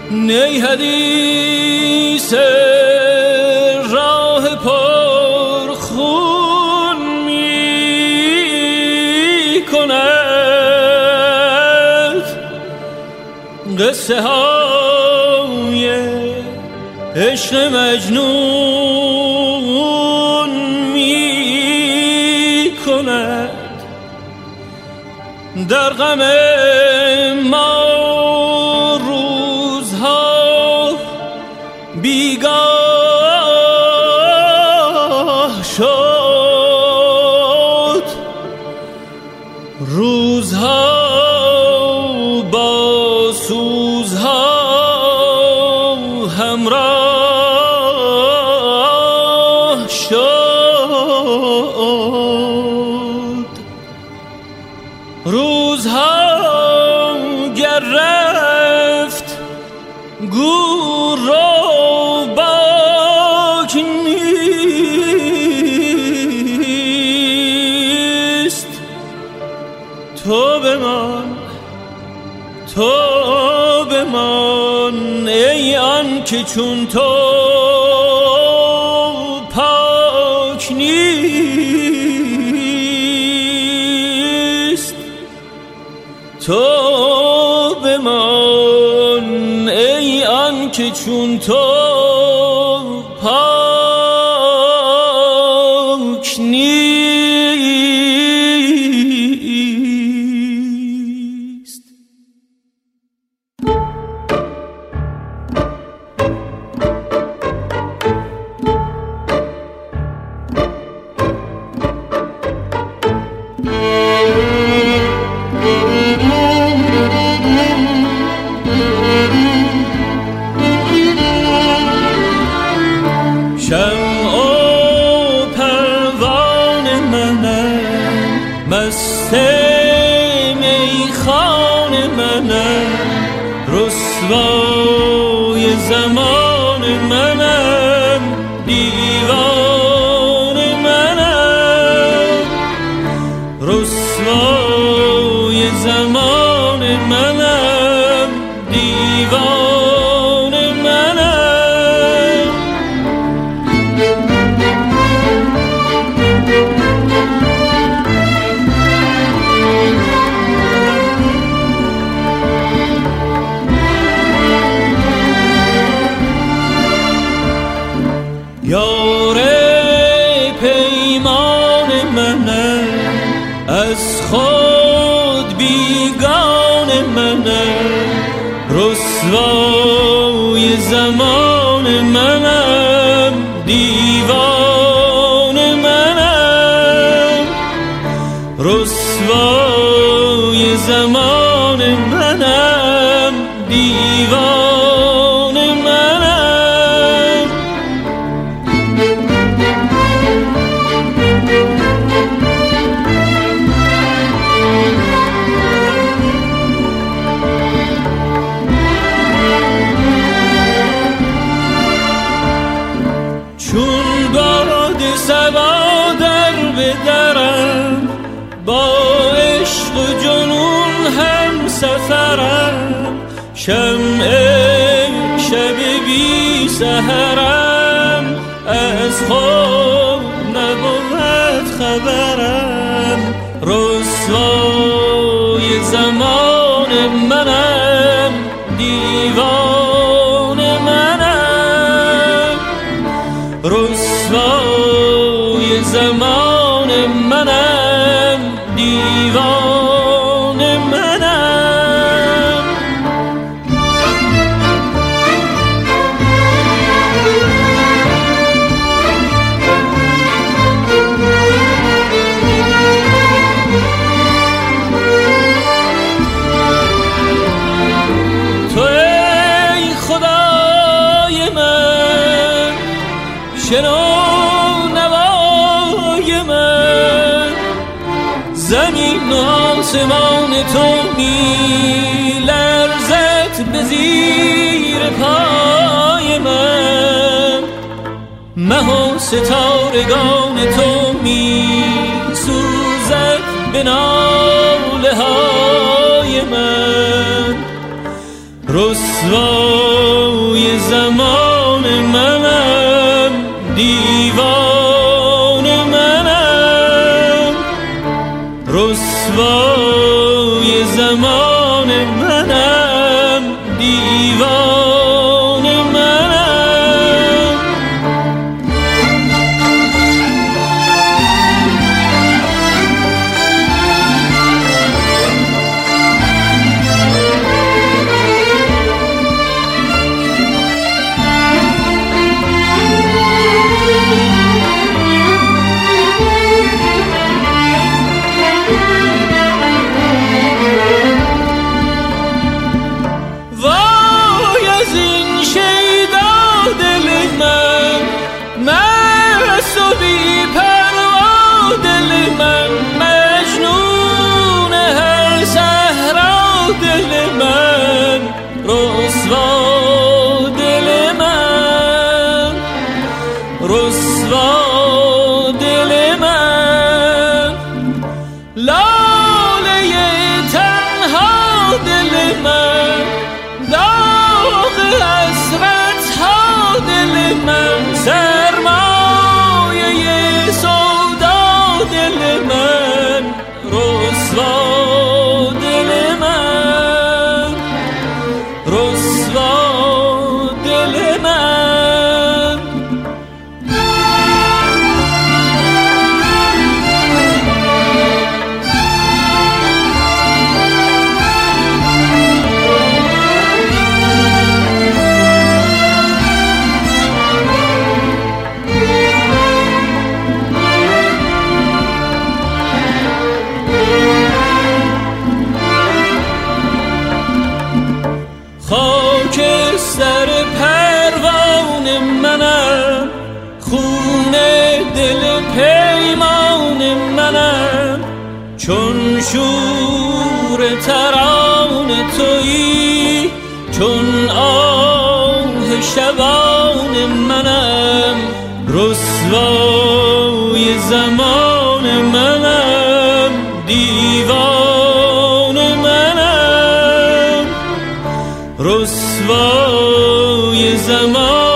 نی حدیث راه پر خون می کند، قصه های عشق مجنون می کند. در غم ما روزها بیگاه شد، روزها با سوزها همراه شد. روزها گر رفت گور رو باک نیست. تو بمان ای آن که چون تو پاک نیست. تو بمان ای آن که چون تو پاک نیست. شمع و پروانه منم، مست میخانه منم، رسوای زمان منم، دیوانه منم، رسوای زمان منم، دیوانه منم. یار پیمان منم، از خود بیگان منم، رسوای زمان منم، دیوان منم، رسوای زمان منم، دیوان منم. چون باد صبا در بدرم، با عشق و جنون هم سفرم، شمع شب بی سحرم، از خود نبود خبرم، رسوای زمان منم، دیوان منم، رسوای زمان منم، دیوان منم. تو ای خدای من، شنو نوای من، زمین و آسمان تو می لرزد به زیر پای من، مه و ستارگان تو می سوزد به ناله های من، رسوای زمان منم، دیوان منم. رسوای زمان منم، دیوان منم. رسوا دل من، لاله تنها دل من، داغ حسرت ها دل من، سرمایه سودا دل من. رسوا دل من، رسوا دل من. خاک سر پروان منم، خون دل پیمان منم. چون شور تران تویی، چون آه شبان منم. رسوای زمان منم، دیوان منم. رسوای زمان